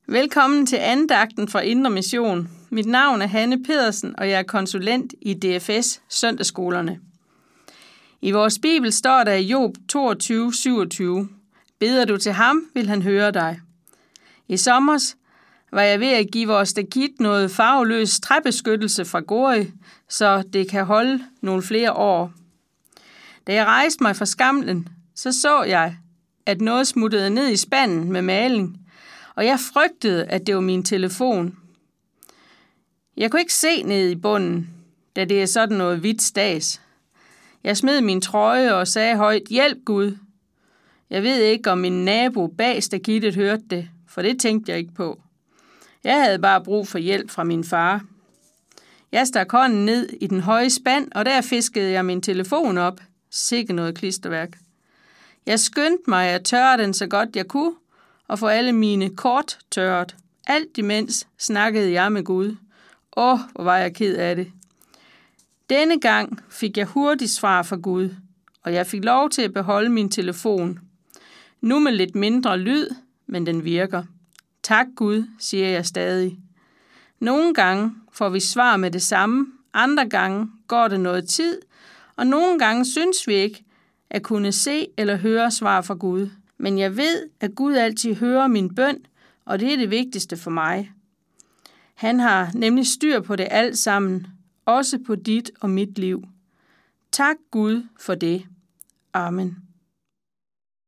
Velkommen til andagten fra Indre Mission. Mit navn er Hanne Pedersen, og jeg er konsulent i DFS Søndagsskolerne. I vores bibel står der i Job 22:27. Beder du til ham, vil han høre dig. I sommers var jeg ved at give vores stakit noget farveløs træbeskyttelse fra Gori, så det kan holde nogle flere år. Da jeg rejste mig fra skamlen, så jeg, at noget smuttede ned i spanden med maling, og jeg frygtede, at det var min telefon. Jeg kunne ikke se ned i bunden, da det er sådan noget hvidt stads. Jeg smed min trøje og sagde højt, hjælp Gud. Jeg ved ikke, om min nabo bag stakittet hørte det, for det tænkte jeg ikke på. Jeg havde bare brug for hjælp fra min far. Jeg stak hånden ned i den høje spand, og der fiskede jeg min telefon op. Sikke noget klisterværk. Jeg skyndte mig at tørre den så godt jeg kunne, og få alle mine kort tørret. Alt imens snakkede jeg med Gud. Hvor var jeg ked af det. Denne gang fik jeg hurtigt svar fra Gud, og jeg fik lov til at beholde min telefon. Nu med lidt mindre lyd, men den virker. Tak Gud, siger jeg stadig. Nogle gange får vi svar med det samme, andre gange går det noget tid, og nogle gange synes vi ikke at kunne se eller høre svar fra Gud. Men jeg ved, at Gud altid hører min bøn, og det er det vigtigste for mig. Han har nemlig styr på det alt sammen, også på dit og mit liv. Tak Gud for det. Amen.